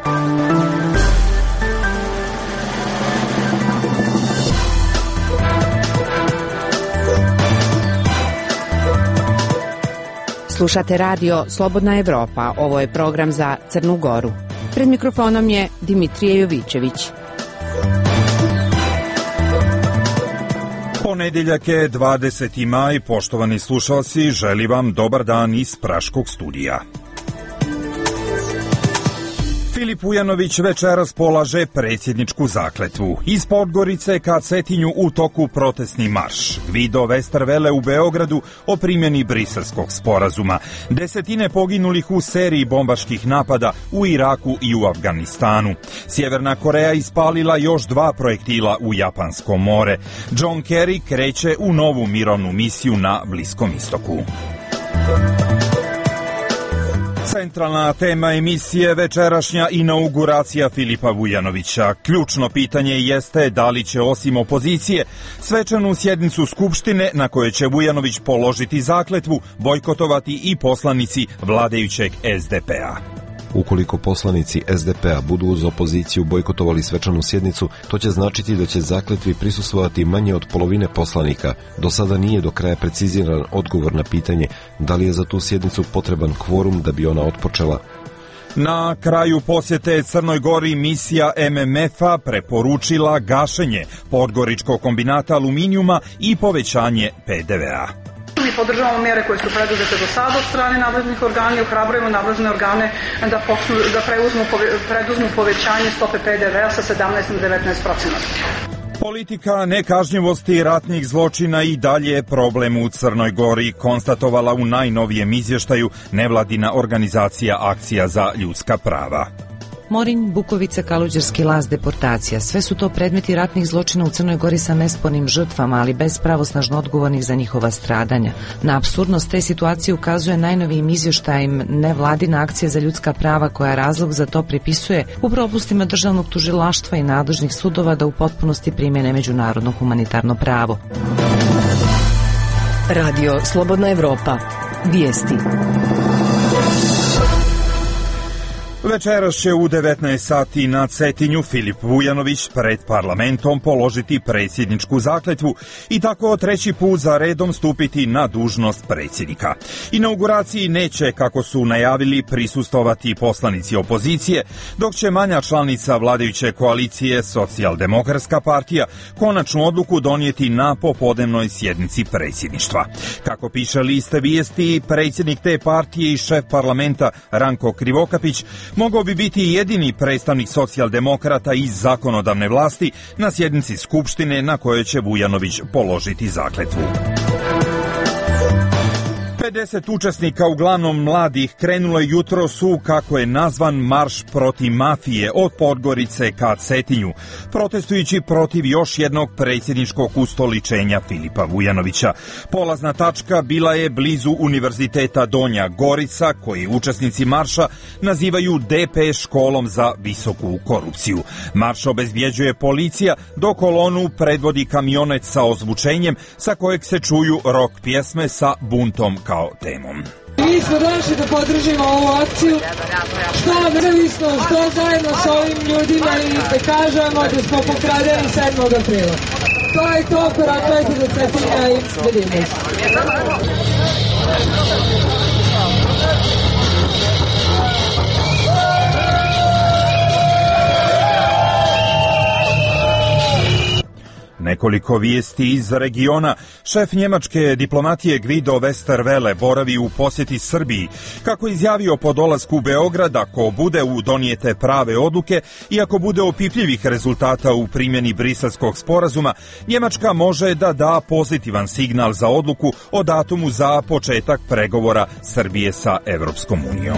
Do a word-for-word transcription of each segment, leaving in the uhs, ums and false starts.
Slušate radio Slobodna Evropa, ovo je program za Crnu Goru. Pred mikrofonom je Dimitrije Jovićević. Ponedeljak je dvadeseti maj, poštovani slušalci, želi vam dobar dan iz Praškog studija. Filip Vujanović večeras polaže predsjedničku zakletvu. Iz Podgorice ka Cetinju u toku protestni marš. Gvido Westerwelle u Beogradu o primjeni Briselskog sporazuma. Desetine poginulih u seriji bombaških napada u Iraku i u Afganistanu. Sjeverna Koreja ispalila još dva projektila u Japansko more. John Kerry kreće u novu mirovnu misiju na Bliskom istoku. Centralna tema emisije večerašnja inauguracija Filipa Vujanovića. Ključno pitanje jeste da li će osim opozicije svečanu sjednicu Skupštine na kojoj će Vujanović položiti zakletvu bojkotovati i poslanici vladajućeg es de pe a. Ukoliko poslanici es de pe a budu uz opoziciju bojkotovali svečanu sjednicu, to će značiti da će zakletvi prisustvovati manje od polovine poslanika. Do sada nije do kraja preciziran odgovor na pitanje da li je za tu sjednicu potreban kvorum da bi ona otpočela. Na kraju posjete Crnoj Gori misija em em ef-a preporučila gašenje Podgoričkog kombinata aluminijuma i povećanje pe de ve a. Mi podržavamo mere koje su preduzete do sada od strane nadležnih organa i ohrabrujemo nadležne organe da, počnu, da preuzmu, preduzmu povećanje stope pe de ve a sa sedamnaest na devetnaest procenata. Politika nekažnjivosti ratnih zločina i dalje je problem u Crnoj Gori, konstatovala u najnovijem izvještaju nevladina organizacija Akcija za ljudska prava. Morinj, Bukovica, Kaluđerski laz, deportacija. Sve su to predmeti ratnih zločina u Crnoj Gori sa nespornim žrtvama, ali bez pravosnažno odgovornih za njihova stradanja. Na apsurdnost te situacije ukazuje najnovijim izvještajem nevladina Akcija za ljudska prava, koja razlog za to pripisuje u propustima državnog tužilaštva i nadležnih sudova da u potpunosti primjene međunarodno humanitarno pravo. Radio Slobodna Evropa. Vijesti. Večeras će u devetnaest sati na Cetinju Filip Vujanović pred parlamentom položiti predsjedničku zakletvu i tako treći put za redom stupiti na dužnost predsjednika. Inauguraciji neće, kako su najavili, prisustovati poslanici opozicije, dok će manja članica vladajuće koalicije Socijaldemokratska partija konačnu odluku donijeti na popodnevnoj sjednici predsjedništva. Kako piše list vijesti, predsjednik te partije i šef parlamenta Ranko Krivokapić mogao bi biti jedini predstavnik socijaldemokrata iz zakonodavne vlasti na sjednici Skupštine na kojoj će Vujanović položiti zakletvu. pedeset učesnika, uglavnom mladih, krenulo je jutros u, kako je nazvan, marš protiv mafije od Podgorice ka Cetinju, protestujući protiv još jednog predsjedničkog ustoličenja Filipa Vujanovića. Polazna tačka bila je blizu Univerziteta Donja Gorica, koji učesnici marša nazivaju de pe školom za visoku korupciju. Marš obezbjeđuje policija, dok kolonu predvodi kamionet sa ozvučenjem sa kojeg se čuju rock pjesme sa buntom kao temom. Mi smo došli da podržimo ovu akciju, što nezavisno, što zajedno s ovim ljudima i da kažemo da smo pokradeni sedmog aprila. To je to, korakujete do Cetinja i vidimo se. Nekoliko vijesti iz regiona. Šef njemačke diplomatije Gvido Westerwelle boravi u posjeti Srbiji. Kako izjavio po dolasku u Beograd, ako bude u donijete prave odluke i ako bude opipljivih rezultata u primjeni Briselskog sporazuma, Njemačka može da da pozitivan signal za odluku o datumu za početak pregovora Srbije sa Evropskom unijom.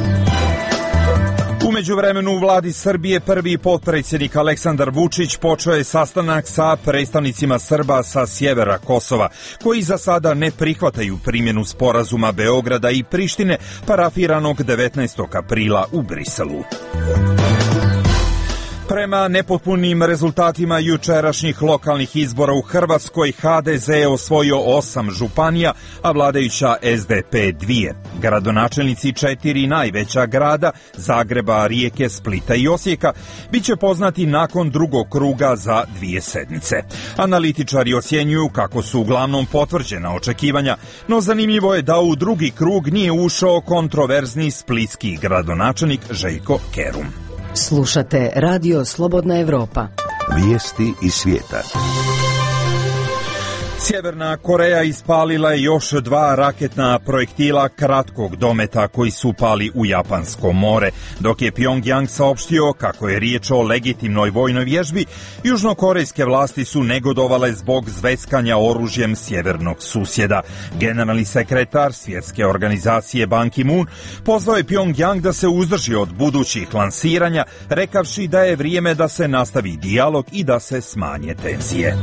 U međuvremenu u vladi Srbije prvi potpredsjednik Aleksandar Vučić počeo je sastanak sa predstavnicima Srba sa sjevera Kosova, koji za sada ne prihvataju primjenu sporazuma Beograda i Prištine parafiranog devetnaestog aprila u Briselu. Prema nepotpunim rezultatima jučerašnjih lokalnih izbora u Hrvatskoj, ha de ze je osvojio osam županija, a vladajuća es de pe dvije. Gradonačelnici četiri najveća grada, Zagreba, Rijeke, Splita i Osijeka, bit će poznati nakon drugog kruga za dvije sedmice. Analitičari ocjenjuju kako su uglavnom potvrđena očekivanja, no zanimljivo je da u drugi krug nije ušao kontroverzni splitski gradonačelnik Željko Kerum. Slušate Radio Slobodna Evropa. Vijesti iz svijeta. Sjeverna Koreja ispalila je još dva raketna projektila kratkog dometa koji su pali u Japansko more, dok je Pjongjang saopštio kako je riječ o legitimnoj vojnoj vježbi. Južnokorejske vlasti su negodovale zbog zveskanja oružjem sjevernog susjeda. Generalni sekretar Svjetske organizacije Ban Ki-moon pozvao je Pjongjang da se uzdrži od budućih lansiranja, rekavši da je vrijeme da se nastavi dijalog i da se smanje tenzije.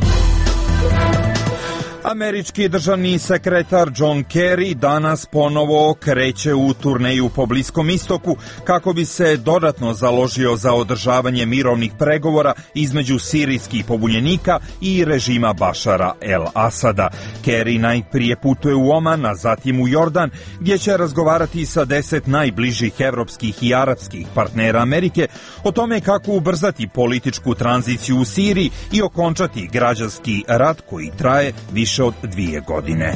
Američki državni sekretar John Kerry danas ponovo kreće u turneju po Bliskom istoku kako bi se dodatno založio za održavanje mirovnih pregovora između sirijskih pobunjenika i režima Bašara el-Asada. Kerry najprije putuje u Oman, a zatim u Jordan, gdje će razgovarati sa deset najbližih evropskih i arapskih partnera Amerike o tome kako ubrzati političku tranziciju u Siriji i okončati građanski rat koji traje više od dvije godine.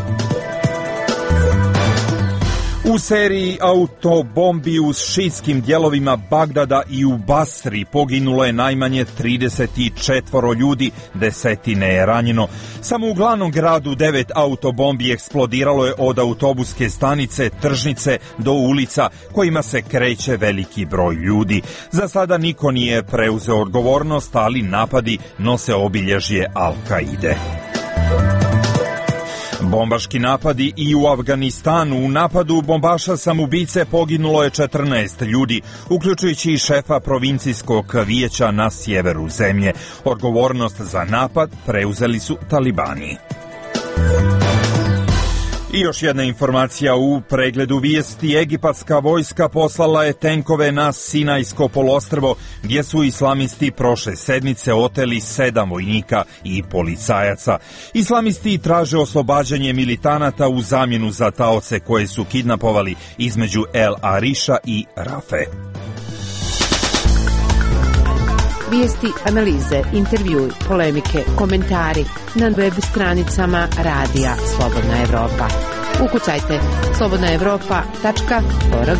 U seriji autobombi u šiitskim dijelovima Bagdada i u Basri poginulo je najmanje trideset četiri ljudi, desetine je ranjeno. Samo u glavnom gradu devet autobombi eksplodiralo je od autobuske stanice, tržnice do ulica kojima se kreće veliki broj ljudi. Za sada niko nije preuzeo odgovornost, ali napadi nose obilježje Al-Kaide. Bombaški napadi i u Afganistanu. U napadu bombaša samoubice poginulo je četrnaest ljudi, uključujući i šefa provincijskog vijeća na sjeveru zemlje. Odgovornost za napad preuzeli su talibani. I još jedna informacija u pregledu vijesti. Egipatska vojska poslala je tenkove na Sinajsko poluostrvo, gdje su islamisti prošle sedmice oteli sedam vojnika i policajaca. Islamisti traže oslobađanje militanata u zamjenu za taoce koje su kidnapovali između El Ariša i Rafe. Vijesti, analize, intervjui, polemike, komentari na web stranicama Radija Slobodna Evropa. Ukucajte slobodna evropa tačka org.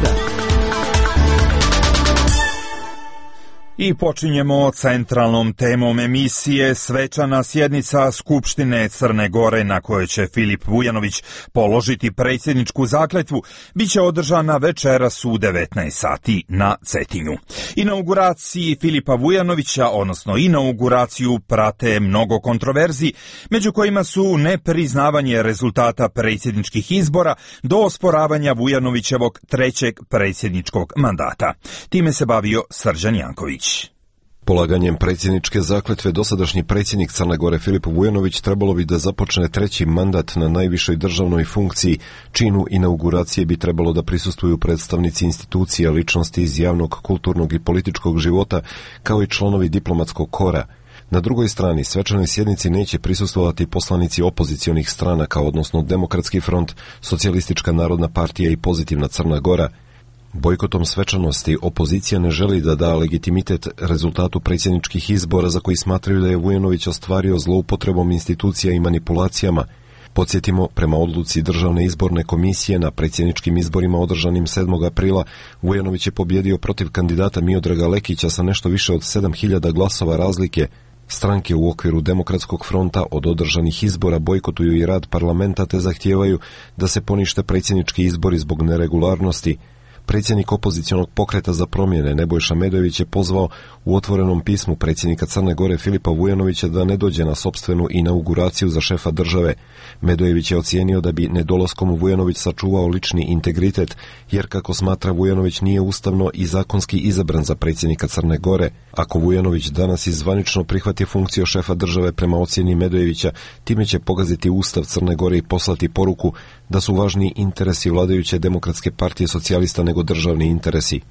I počinjemo centralnom temom emisije. Svečana sjednica Skupštine Crne Gore na kojoj će Filip Vujanović položiti predsjedničku zakletvu biće održana večeras u devetnaest sati na Cetinju. Inauguraciji Filipa Vujanovića, odnosno inauguraciju, prate mnogo kontroverzi, među kojima su nepriznavanje rezultata predsjedničkih izbora do osporavanja Vujanovićevog trećeg predsjedničkog mandata. Time se bavio Srđan Janković. Polaganjem predsjedničke zakletve dosadašnji predsjednik Crne Gore Filip Vujanović trebalo bi da započne treći mandat na najvišoj državnoj funkciji. Činu inauguracije bi trebalo da prisustvuju predstavnici institucija, ličnosti iz javnog, kulturnog i političkog života, kao i članovi diplomatskog kora. Na drugoj strani svečanoj sjednici neće prisustvovati poslanici opozicionih stranaka, odnosno Demokratski front, Socijalistička narodna partija i Pozitivna Crna Gora. Bojkotom svečanosti opozicija ne želi da da legitimitet rezultatu predsjedničkih izbora za koji smatraju da je Vujanović ostvario zloupotrebom institucija i manipulacijama. Podsjetimo, prema odluci Državne izborne komisije na predsjedničkim izborima održanim sedmog aprila, Vujanović je pobjedio protiv kandidata Miodraga Lekića sa nešto više od sedam hiljada glasova razlike. Stranke u okviru Demokratskog fronta od održanih izbora bojkotuju i rad parlamenta te zahtijevaju da se ponište predsjednički izbori zbog neregularnosti. Predsjednik opozicionog pokreta za promjene Nebojša Medojević je pozvao u otvorenom pismu predsjednika Crne Gore Filipa Vujanovića da ne dođe na sopstvenu inauguraciju za šefa države. Medojević je ocijenio da bi nedolaskom Vujanović sačuvao lični integritet, jer kako smatra Vujanović nije ustavno i zakonski izabran za predsjednika Crne Gore. Ako Vujanović danas izvanično prihvati funkciju šefa države prema ocjeni Medojevića, time će pogaziti ustav Crne Gore i poslati poruku da su važniji interesi vladajuće Demokratske partije socijalista nego državni interesi.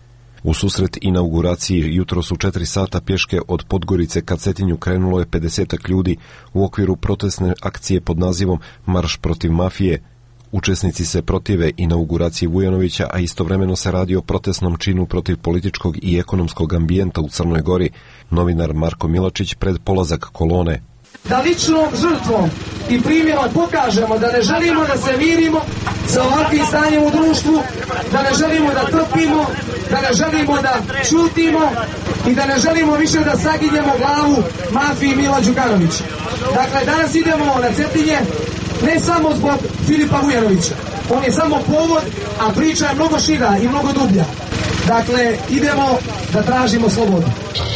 U susret inauguraciji jutros u četiri sata pješke od Podgorice ka Cetinju krenulo je pedesetak ljudi u okviru protestne akcije pod nazivom Marš protiv mafije. Učesnici se protive inauguraciji Vujanovića, a istovremeno se radi o protestnom činu protiv političkog i ekonomskog ambijenta u Crnoj Gori. Novinar Marko Milačić pred polazak kolone. Da ličnom žrtvom i primjerom pokažemo da ne želimo da se mirimo sa ovakvim stanjem u društvu, da ne želimo da trpimo, da ne želimo da čutimo i da ne želimo više da saginjemo glavu mafiji Mila Đukanovića. Dakle, danas idemo na Cetinje ne samo zbog Filipa Vujanovića. On je samo povod, a priča je mnogo šira i mnogo dublja. Dakle, idemo da tražimo slobodu.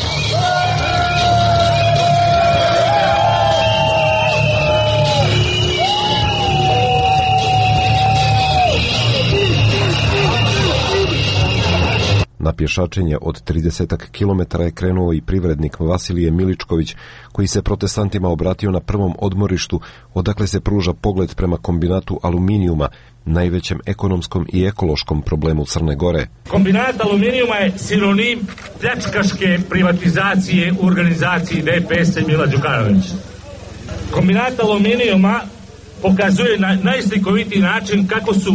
Na pješačenje od tridesetak kilometara je krenuo i privrednik Vasilije Miličković, koji se protestantima obratio na prvom odmorištu, odakle se pruža pogled prema kombinatu aluminijuma, najvećem ekonomskom i ekološkom problemu Crne Gore. Kombinat aluminijuma je sinonim pljačkaške privatizacije u organizaciji D P S Mila Đukanovića. Kombinat aluminijuma pokazuje na najslikovitiji način kako su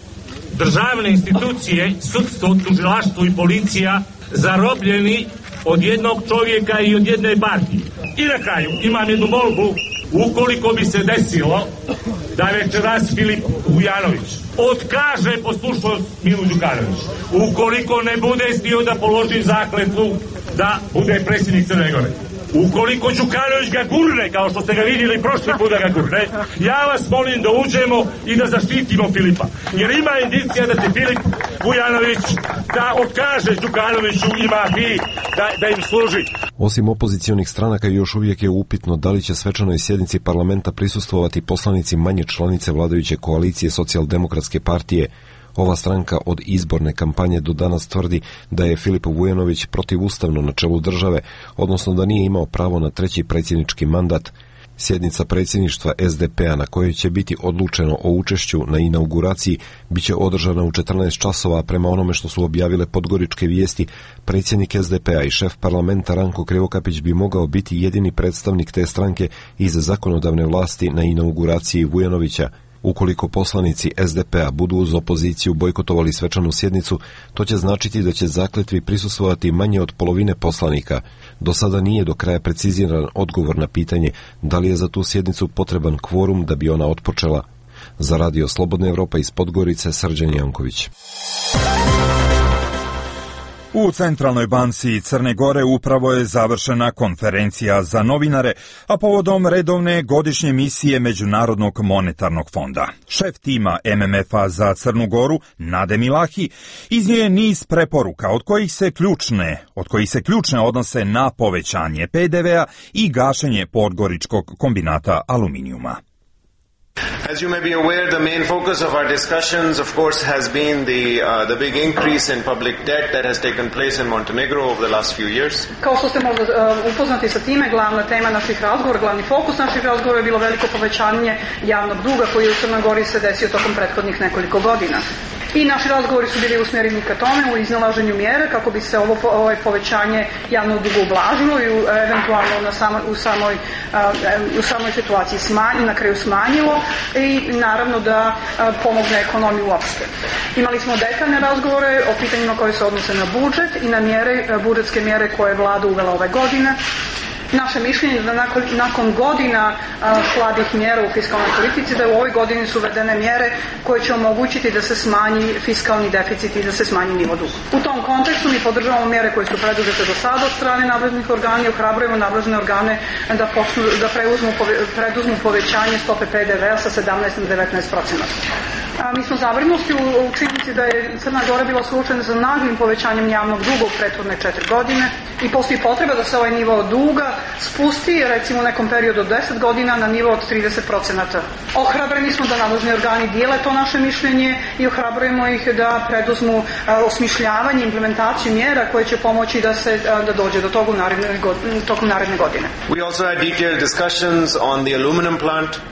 državne institucije, sudstvo, tužilaštvo i policija zarobljeni od jednog čovjeka i od jedne partije. I na kraju imam jednu molbu, ukoliko bi se desilo da večeras Filip Vujanović otkaže poslušnost Milu Đukanoviću, ukoliko ne bude stio da položi zakletvu da bude predsjednik Crne Gore, ukoliko Đukanović ga gurne, kao što ste ga vidjeli prošli put da ga gurne, ja vas molim da uđemo i da zaštitimo Filipa. Jer ima indicija da će Filip Vujanović da otkaže Đukanoviću i mafiji da, da im služi. Osim opozicionih stranaka, još uvijek je upitno da li će svečanoj sjednici parlamenta prisustvovati poslanici manje članice vladajuće koalicije Socijaldemokratske partije. Ova stranka od izborne kampanje do danas tvrdi da je Filip Vujanović protivustavno na čelu države, odnosno da nije imao pravo na treći predsjednički mandat. Sjednica predsjedništva S D P-a na kojoj će biti odlučeno o učešću na inauguraciji biće održana u četrnaest časova, prema onome što su objavile Podgoričke vijesti. Predsjednik S D P-a i šef parlamenta Ranko Krivokapić bi mogao biti jedini predstavnik te stranke iz zakonodavne vlasti na inauguraciji Vujanovića. Ukoliko poslanici S D P-a budu uz opoziciju bojkotovali svečanu sjednicu, to će značiti da će zakletvi prisustvovati manje od polovine poslanika. Do sada nije do kraja preciziran odgovor na pitanje da li je za tu sjednicu potreban kvorum da bi ona otpočela. Za Radio Slobodna Evropa iz Podgorice, Srđan Janković. U Centralnoj banci Crne Gore upravo je završena konferencija za novinare, a povodom redovne godišnje misije Međunarodnog monetarnog fonda. Šef tima M M F-a za Crnu Goru, Nade Milahi, iznio je niz preporuka od kojih se ključne, od kojih se ključne odnose na povećanje P D V-a i gašenje Podgoričkog kombinata aluminijuma. As you may be aware, the main focus of our discussions, of course, has been the uh, the big increase in public debt that has taken place in Montenegro over the last few years. Kao što ste možda uh, upoznati sa time, glavna tema naših razgovora, glavni fokus naših razgovora je bilo veliko povećanje javnog duga koji je u Crnoj Gori se desio tokom prethodnih nekoliko godina. I naši razgovori su bili usmjereni ka tome u iznalaženju mjere kako bi se ovo, ovo povećanje javnog duga ublažilo i u, eventualno na samo, u, samoj, uh, u samoj situaciji smanji, na kraju smanjilo i naravno da uh, pomogne ekonomiji uopšte. Imali smo detaljne razgovore o pitanjima koje se odnose na budžet i na mjere, budžetske mjere koje je vlada uvela ove godine. Naše mišljenje je da nakon, nakon godina a, slabih mjera u fiskalnoj politici, da u ovoj godini su uvedene mjere koje će omogućiti da se smanji fiskalni deficit i da se smanji nivo duga. U tom kontekstu mi podržavamo mjere koje su preduzete do sada od strane nadležnih organa i ohrabrujemo nadležne organe da, počnu, da preuzmu, preduzmu povećanje stope P D V-a sa sedamnaest na devetnaest procenata. Mi smo zabrinuti u, u činjenici da je Crna Gora bila suočena sa naglim povećanjem javnog duga u prethodne četiri godine i postoji potreba da se ovaj nivo duga spusti, recimo u nekom periodu od deset godina na nivo od trideset procenata. Ohrabreni smo da nadležni organi dijele to naše mišljenje i ohrabrujemo ih da preduzmu a, osmišljavanje, implementaciju mjera koje će pomoći da se a, da dođe do toga u naredne, tokom naredne godine. We also had detailed discussions on the aluminum plant.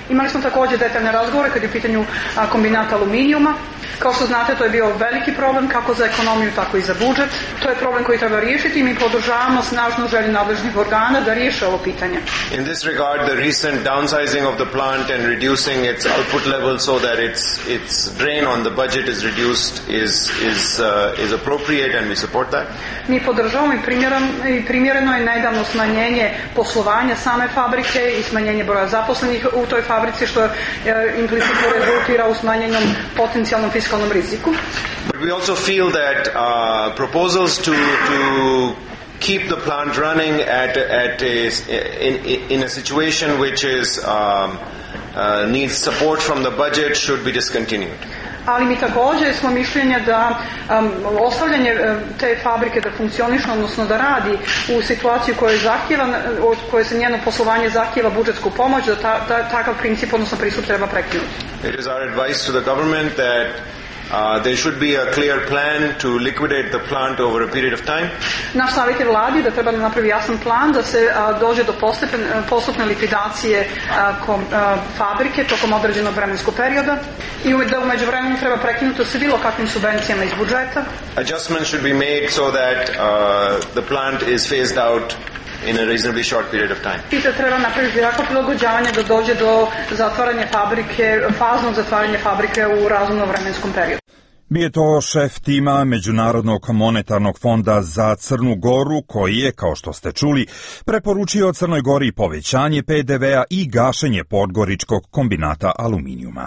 Imali smo također detaljne razgovore kad je u pitanju kombinata aluminijuma. Kao što znate, to je bio veliki problem kako za ekonomiju, tako i za budžet. To je problem koji treba riješiti i mi podržavamo snažnu želju nadležnih organa da riješe ovo pitanje. In this regard, the recent downsizing of the plant and reducing its output level so that its its drain on the budget is reduced is is uh, is appropriate and we support that. Mi podržavamo i primjereno, i primjereno je nedavno smanjenje poslovanja same fabrike i smanjenje broja zaposlenih u toj fabrici, što je implicitno rezultira u smanjenom potencijalnom fiskalnom riziku. But we also feel that uh, proposals to to keep the plant running at at a in in a situation which is um, uh, needs support from the budget should be discontinued. Ali mi također smo mišljenja da um, ostavljanje um, te fabrike da funkcioniše, odnosno da radi u situaciji koja zahtjeva, od koje se njeno poslovanje zahtjeva budžetsku pomoć, da ta, ta, takav princip, odnosno pristup treba prekinuti. It is our advice to the government that Uh, there should be a clear plan to liquidate the plant over a period of time. Naš savjet je vladi da treba da napravi jasan plan da se uh, dođe do postepen, uh, postupne likvidacije uh, kom, uh, fabrike tokom određenog vremenskog perioda i da u međuvremenu treba prekinuti sa bilo kakvim subvencijama iz budžeta. Adjustments should be made so that uh, the plant is phased out in a reasonably short period of time. I da treba napraviti jako prilagođavanje da dođe do zatvaranja fabrike, faznog zatvaranja fabrike u razumnom vremenskom periodu. Bio to šef tima Međunarodnog monetarnog fonda za Crnu Goru, koji je, kao što ste čuli, preporučio Crnoj Gori povećanje P D V-a i gašenje Podgoričkog kombinata aluminijuma.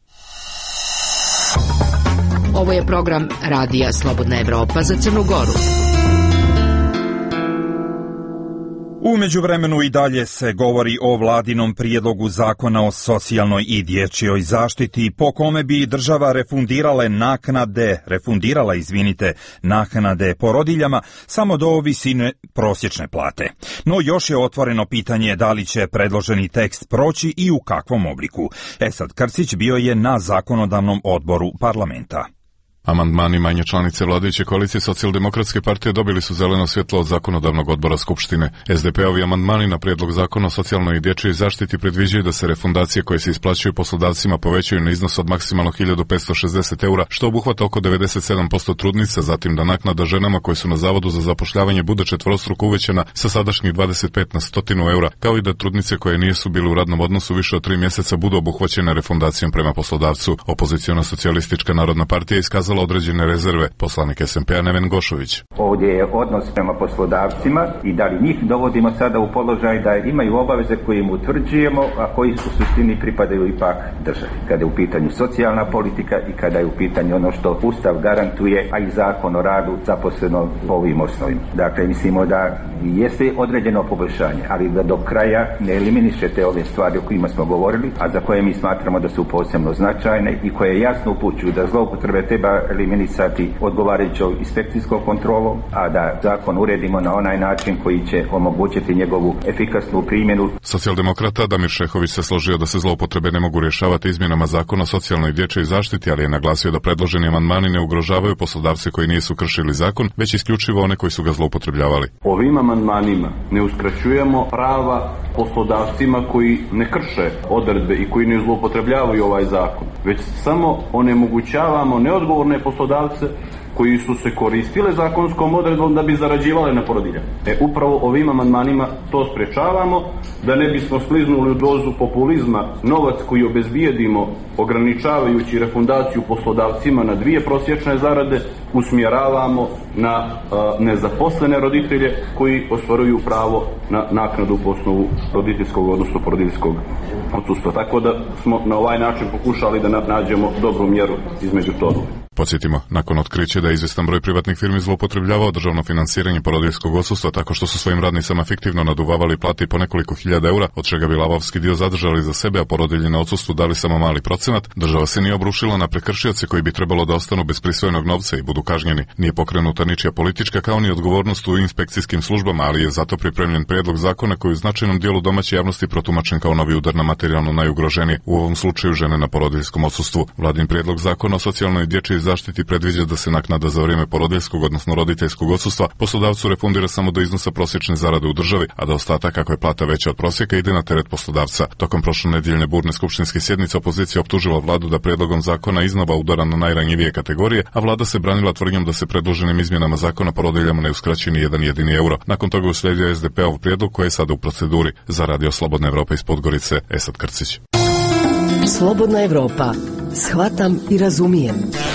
Ovo je program Radija Slobodna Evropa za Crnu Goru. U međuvremenu i dalje se govori o vladinom prijedlogu zakona o socijalnoj i dječjoj zaštiti, po kome bi država refundirale naknade, refundirala, izvinite, naknade porodiljama samo do visine prosječne plate. No još je otvoreno pitanje da li će predloženi tekst proći i u kakvom obliku. Esad Krsić bio je na zakonodavnom odboru parlamenta. Amandmani manje članice vladajuće koalicije Socijaldemokratske partije dobili su zeleno svjetlo od zakonodavnog odbora Skupštine. es de pe-ovi amandmani na prijedlog zakona o socijalnoj i dječjoj zaštiti predviđaju da se refundacije koje se isplaćuju poslodavcima povećaju na iznos od maksimalno hiljadu petsto šezdeset eura, što obuhvata oko devedeset sedam posto trudnica, zatim da naknada ženama koje su na Zavodu za zapošljavanje bude četvorostruko uvećana sa sadašnjih dvadeset pet na stotinu eura, kao i da trudnice koje nisu bile u radnom odnosu više od tri mjeseca budu obuhvaćene refundacijom prema poslodavcu. Opoziciona socijalistička narodna partija iskazala određene rezerve. Poslanik es em pe-a Neven Gošović. Ovdje je odnos prema poslodavcima i da li njih dovodimo sada u položaj da imaju obaveze koje im utvrđujemo, a koji su suštini pripadaju ipak državi. Kada je u pitanju socijalna politika i kada je u pitanju ono što Ustav garantuje, a i Zakon o radu zaposleno po ovim osnovima. Dakle, mislimo da jeste određeno poboljšanje, ali da do kraja ne eliminišete ove stvari o kojima smo govorili, a za koje mi smatramo da su posebno značajne i koje jasno upućuju da zloupotrebe treba eliminisati odgovarajućom inspekcijskom kontrolom, a da zakon uredimo na onaj način koji će omogućiti njegovu efikasnu primjenu. Socijaldemokrata Damir Šehović se složio da se zloupotrebe ne mogu rješavati izmjenama zakona o socijalnoj i dječjoj zaštiti, ali je naglasio da predloženi amandmani ne ugrožavaju poslodavce koji nisu kršili zakon, već isključivo one koji su ga zloupotrebljavali. Ovim amandmanima ne uskraćujemo prava poslodavcima koji ne krše odredbe i koji ne zloupotrebljavaju ovaj zakon, već samo onemogućavamo neodgovorne poslodavce koji su se koristile zakonskom odredbom da bi zarađivale na porodiljama. E, upravo ovim amandmanima to sprečavamo, da ne bismo skliznuli u dozu populizma. Novac koji obezbijedimo ograničavajući refundaciju poslodavcima na dvije prosječne zarade usmjeravamo na a, nezaposlene roditelje koji ostvaruju pravo na naknadu po osnovu roditeljskog, odnosno porodiljskog odsustva. Tako da smo na ovaj način pokušali da nađemo dobru mjeru između toga. Podsjetimo, nakon otkrića da je izvjestan broj privatnih firmi zloupotrebljavao državno financiranje porodiljskog odsustva tako što su svojim radnicama fiktivno naduvavali plate po nekoliko hiljada eura, od čega bi lavovski dio zadržali za sebe, a porodiljni na odsustvu dali samo mali procenat, država se nije obrušila na prekršioce koji bi trebalo da ostanu bez prisvojenog novca i budu kažnjeni. Nije pokrenuta ničija politička kao ni odgovornost u inspekcijskim službama, ali je zato pripremljen prijedlog zakona koji u značajnom dijelu domaće javnosti protumačen kao novi udar na materijalno najugroženije, u ovom slučaju žene na porodiljskom odsustvu. Vladin prijedlog zakona o socijalnoj i dječjoj zaštiti predviđa da se naknada za vrijeme porodiljskog, odnosno roditeljskog odsustva, poslodavcu refundira samo do iznosa prosječne zarade u državi, a da ostatak, ako je plata veća od prosjeka, ide na teret poslodavca. Tokom prošlonedjeljne burne skupštinske sjednice opozicija optužila vladu da prijedlogom zakona iznova udara na najranjivije kategorije, a vlada se branila tvrdnjom da se predloženim izmjenama zakona porodiljama ne uskraćuje ni jedan jedini euro. Nakon toga uslijedio es de pe-ov prijedlog koji je sada u proceduri. Za Radio Slobodna Evropa iz Podgorice, Esad Krcić. Slobodna Evropa. Shvatam i razumijem.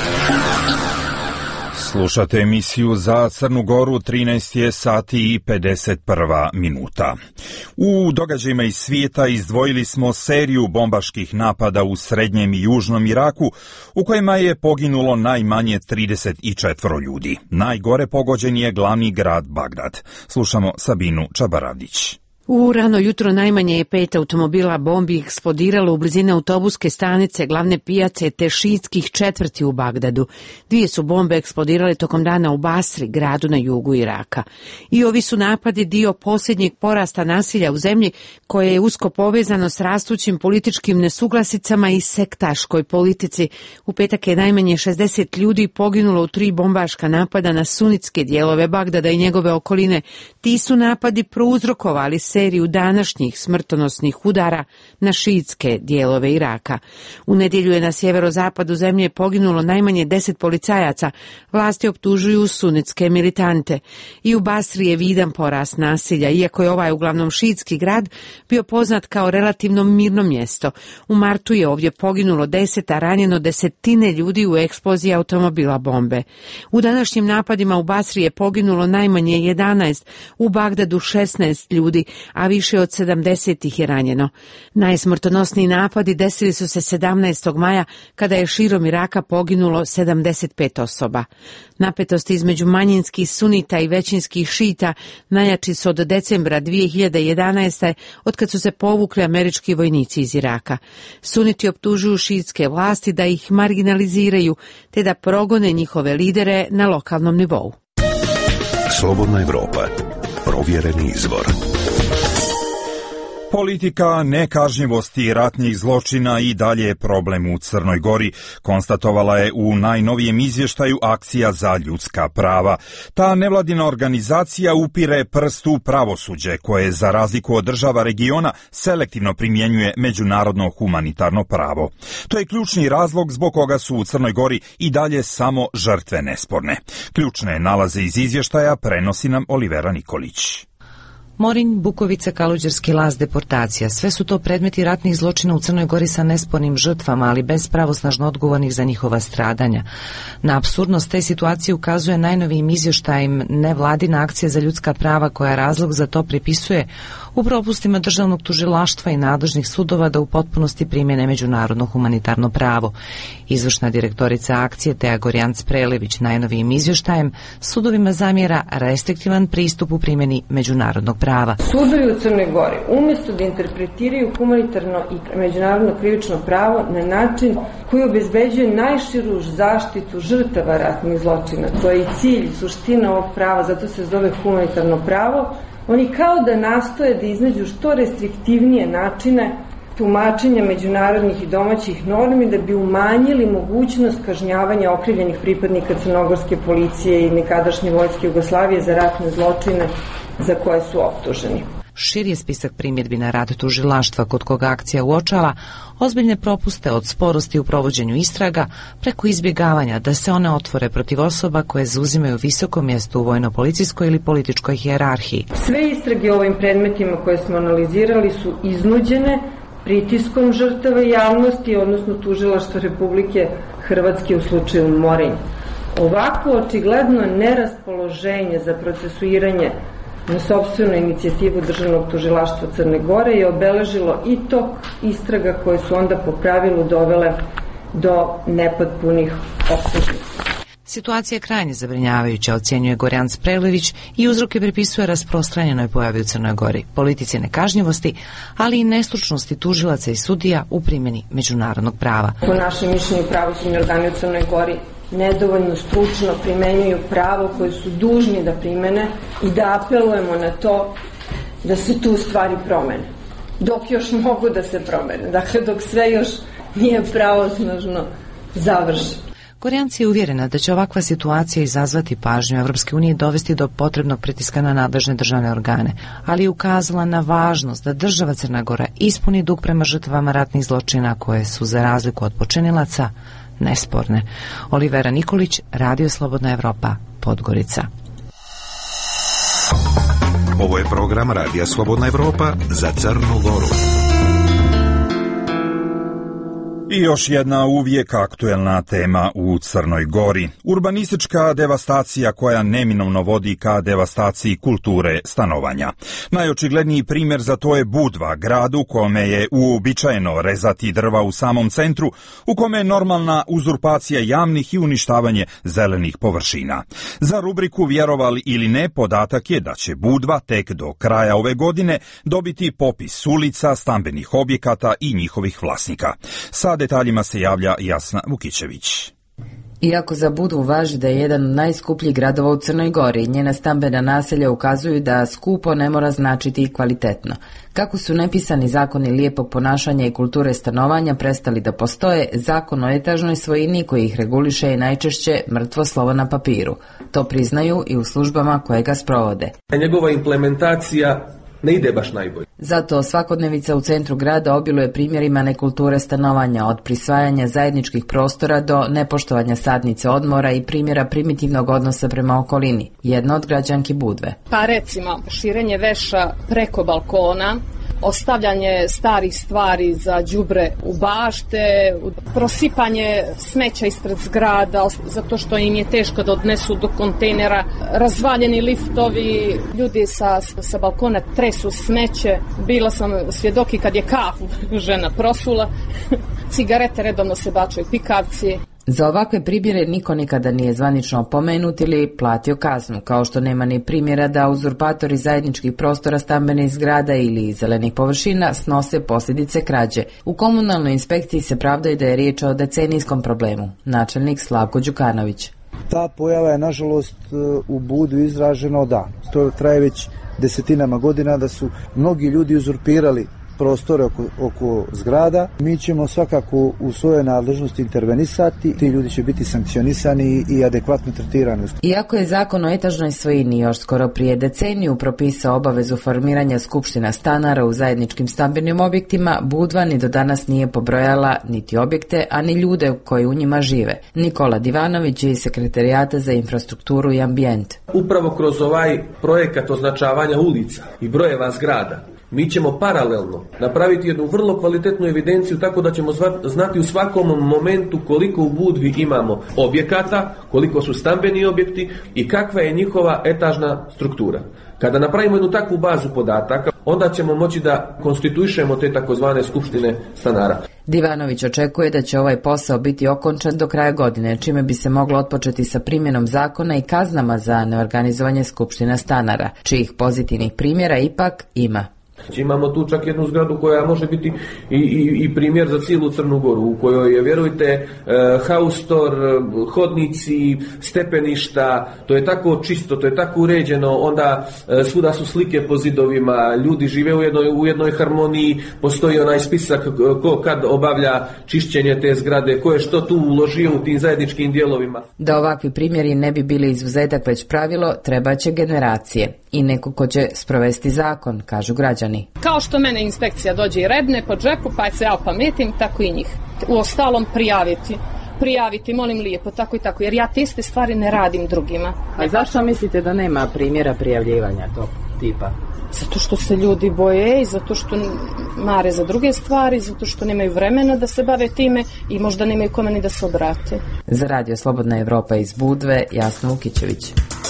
Slušate emisiju za Crnu Goru, trinaest je sati i pedeset prva minuta. U događajima iz svijeta izdvojili smo seriju bombaških napada u srednjem i južnom Iraku, u kojima je poginulo najmanje trideset četiri ljudi. Najgore pogođen je glavni grad Bagdad. Slušamo Sabinu Čabaradić. U rano jutro najmanje je pet automobila bombi eksplodiralo u blizini autobuske stanice, glavne pijace te šiitskih četvrti u Bagdadu. Dvije su bombe eksplodirale tokom dana u Basri, gradu na jugu Iraka. I ovi su napadi dio posljednjeg porasta nasilja u zemlji, koje je usko povezano s rastućim političkim nesuglasicama i sektaškoj politici. U petak je najmanje šezdeset ljudi poginulo u tri bombaška napada na sunitske dijelove Bagdada i njegove okoline. Ti su napadi prouzrokovali seriju današnjih smrtonosnih udara na šiitske dijelove Iraka. U nedjelju je na sjeverozapadu zemlje poginulo najmanje deset policajaca. Vlasti optužuju sunitske militante. I u Basri je vidan porast nasilja, iako je ovaj uglavnom šiitski grad bio poznat kao relativno mirno mjesto. U martu je ovdje poginulo deset, a ranjeno desetine ljudi u eksploziji automobila bombe. U današnjim napadima u Basri je poginulo najmanje jedanaest, u Bagdadu šesnaest ljudi, a više od sedamdeset ih je ranjeno. Najsmrtonosniji napadi desili su se sedamnaestog maja, kada je širom Iraka poginulo sedamdeset pet osoba. Napetosti između manjinskih sunita i većinskih šita najjači su od decembra dvije hiljade jedanaeste. od kad su se povukli američki vojnici iz Iraka. Suniti optužuju šiitske vlasti da ih marginaliziraju, te da progone njihove lidere na lokalnom nivou. Slobodna Evropa. Provjereni izvor. Politika nekažnjivosti ratnih zločina i dalje je problem u Crnoj Gori, konstatovala je u najnovijem izvještaju Akcija za ljudska prava. Ta nevladina organizacija upire prst u pravosuđe, koje za razliku od država regiona selektivno primjenjuje međunarodno humanitarno pravo. To je ključni razlog zbog koga su u Crnoj Gori i dalje samo žrtve nesporne. Ključne nalaze iz izvještaja prenosi nam Olivera Nikolić. Morinj, Bukovica, Kaluđerski laz, deportacija, sve su to predmeti ratnih zločina u Crnoj Gori sa nespornim žrtvama, ali bez pravosnažno odgovornih za njihova stradanja. Na apsurdnost te situacije ukazuje najnovijim izvještajem nevladina Akcija za ljudska prava, koja razlog za to pripisuje u propustima državnog tužilaštva i nadležnih sudova da u potpunosti primjene međunarodno humanitarno pravo. Izvršna direktorica akcije Teja Gorjanc-Prelević najnovijim izvještajem sudovima zamjera restriktivan pristup u primjeni međunarodnog prava. Sudovi u Crnoj Gori umjesto da interpretiraju humanitarno i međunarodno krivično pravo na način koji obezbeđuje najširu zaštitu žrtava ratnih zločina. To je i cilj, suština ovog prava, zato se zove humanitarno pravo. Oni kao da nastoje da iznađu što restriktivnije načine tumačenja međunarodnih i domaćih normi da bi umanjili mogućnost kažnjavanja okrivljenih pripadnika crnogorske policije i nekadašnje vojske Jugoslavije za ratne zločine za koje su optuženi. Šir je spisak primjedbi na rad tužilaštva, kod koga akcija uočava ozbiljne propuste od sporosti u provođenju istraga preko izbjegavanja da se one otvore protiv osoba koje zauzimaju visoko mjesto u vojno-policijskoj ili političkoj hijerarhiji. Sve istrage o ovim predmetima koje smo analizirali su iznuđene pritiskom žrtava javnosti, odnosno tužilaštva Republike Hrvatske u slučaju Morinj. Ovako očigledno neraspoloženje za procesuiranje na sopstvenu inicijativu Državnog tužilaštva Crne Gore je obeležilo i tok istraga koje su onda po pravilu dovele do nepotpunih optužnica. Situacija je krajnje zabrinjavajuća, ocjenjuje Gorjanc Prelević i uzroke pripisuje rasprostranjenoj pojavi u Crnoj Gori, politici nekažnjivosti, ali i nestručnosti tužilaca i sudija u primjeni međunarodnog prava. Po našem mišljenju, pravosudni organi u Crnoj Gori nedovoljno stručno primenjuju pravo koje su dužni da primene i da apelujemo na to da se tu stvari promene. Dok još mogu da se promene, dakle dok sve još nije pravosnažno završeno. Korjanci je uvjerena da će ovakva situacija izazvati pažnju Evropske unije i dovesti do potrebnog pritiska na nadležne državne organe, ali je ukazala na važnost da država Crna Gora ispuni dug prema žrtvama ratnih zločina koje su, za razliku od počinilaca, nesporne. Olivera Nikolić, Radio Slobodna Evropa, Podgorica. Ovo je program Radija Slobodna Evropa za Crnu Goru. I još jedna uvijek aktuelna tema u Crnoj Gori. Urbanistička devastacija koja neminovno vodi ka devastaciji kulture stanovanja. Najočigledniji primjer za to je Budva, grad u kome je uobičajeno rezati drva u samom centru, u kome je normalna uzurpacija javnih i uništavanje zelenih površina. Za rubriku Vjerovali ili ne, podatak je da će Budva tek do kraja ove godine dobiti popis ulica, stambenih objekata i njihovih vlasnika. Sa detaljima se javlja Jasna Vukićević. Iako za Budvu važi da je jedan od najskupljih gradova u Crnoj Gori, njena stambena naselja ukazuju da skupo ne mora značiti i kvalitetno. Kako su nepisani zakoni lijepog ponašanja i kulture stanovanja prestali da postoje, zakon o etažnoj svojini koji ih reguliše je najčešće mrtvo slovo na papiru. To priznaju i u službama koje ga sprovode. Njegova implementacija ne ide baš najbolje. Zato svakodnevica u centru grada obiluje primjerima nekulture stanovanja, od prisvajanja zajedničkih prostora do nepoštovanja sadnice odmora i primjera primitivnog odnosa prema okolini. Jedna od građanki Budve. Pa recimo, širenje veša preko balkona, ostavljanje starih stvari za đubre u bašte, prosipanje smeća ispred zgrada zato što im je teško da odnesu do kontejnera, razvaljeni liftovi, ljudi sa, sa balkona tresu smeće. Bila sam svjedoki kad je kafu žena prosula, cigarete redovno se bačaju pikavci. Za ovakve primjere niko nikada nije zvanično opomenut ili platio kaznu, kao što nema ni primjera da uzurpatori zajedničkih prostora, stambenih zgrada ili zelenih površina snose posljedice krađe. U komunalnoj inspekciji se pravdaju da je riječ o decenijskom problemu. Načelnik Slavko Đukanović. Ta pojava je nažalost u Budvi izražena odavno. To traje već desetinama godina da su mnogi ljudi uzurpirali prostore oko, oko zgrada. Mi ćemo svakako u svojoj nadležnosti intervenisati, ti ljudi će biti sankcionisani i adekvatno tretirani. Iako je zakon o etažnoj svojini još skoro prije deceniju propisao obavezu formiranja skupština stanara u zajedničkim stambenim objektima, Budva ni do danas nije pobrojala niti objekte, a ni ljude koji u njima žive. Nikola Divanović je iz Sekretarijata za infrastrukturu i ambijent. Upravo kroz ovaj projekat označavanja ulica i brojeva zgrada mi ćemo paralelno napraviti jednu vrlo kvalitetnu evidenciju tako da ćemo znati u svakom momentu koliko u Budvi imamo objekata, koliko su stambeni objekti i kakva je njihova etažna struktura. Kada napravimo jednu takvu bazu podataka, onda ćemo moći da konstituišemo te takozvane skupštine stanara. Divanović očekuje da će ovaj posao biti okončan do kraja godine, čime bi se moglo otpočeti sa primjenom zakona i kaznama za neorganizovanje skupština stanara, čijih pozitivnih primjera ipak ima. Imamo tu čak jednu zgradu koja može biti i, i, i primjer za cijelu Crnu Goru, u kojoj je, vjerujte, haustor, hodnici, stepeništa, to je tako čisto, to je tako uređeno, onda svuda su slike po zidovima, ljudi žive u jednoj, u jednoj harmoniji, postoji onaj spisak ko kad obavlja čišćenje te zgrade, ko je što tu uložio u tim zajedničkim dijelovima. Da ovakvi primjeri ne bi bili izuzetak već pravilo, treba će generacije i neko ko će sprovesti zakon, kažu građani. Kao što mene inspekcija dođe i redne po džepu, pa se ja opametim, tako i njih. U ostalom prijaviti. Prijaviti, molim lijepo, tako i tako, jer ja te iste stvari ne radim drugima. A zašto mislite da nema primjera prijavljivanja tog tipa? Zato što se ljudi boje i zato što mare za druge stvari, zato što nemaju vremena da se bave time i možda nemaju kome ni da se obrate. Za Radio Slobodna Evropa iz Budve, Jasna Vukićević.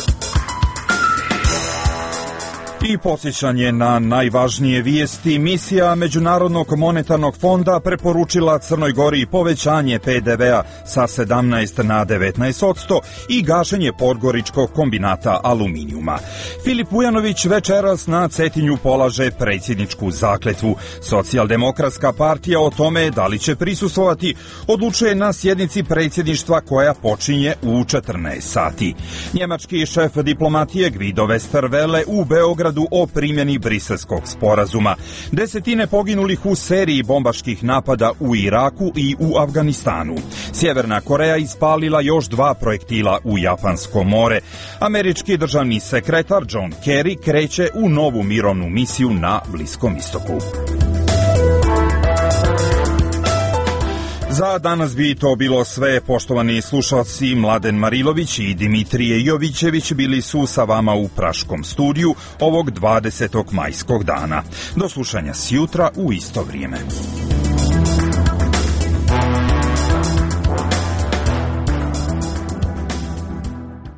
I podsjećanje na najvažnije vijesti, misija Međunarodnog monetarnog fonda preporučila Crnoj Gori povećanje P D V-a sa sedamnaest na devetnaest posto i gašenje Podgoričkog kombinata aluminijuma. Filip Vujanović večeras na Cetinju polaže predsjedničku zakletvu. Socijaldemokratska partija o tome da li će prisustvovati odlučuje na sjednici predsjedništva koja počinje u četrnaest sati. Njemački šef diplomatije Guido Westerwelle u Beogradu Beogradu o primjeni Briselskog sporazuma. Desetine poginulih u seriji bombaških napada u Iraku i u Afganistanu. Sjeverna Koreja ispalila još dva projektila u Japansko more. Američki državni sekretar John Kerry kreće u novu mirovnu misiju na Bliskom istoku. Za danas bi to bilo sve, poštovani slušalci. Mladen Marilović i Dimitrije Jovićević bili su sa vama u Praškom studiju ovog dvadesetog majskog dana. Do slušanja sjutra u isto vrijeme.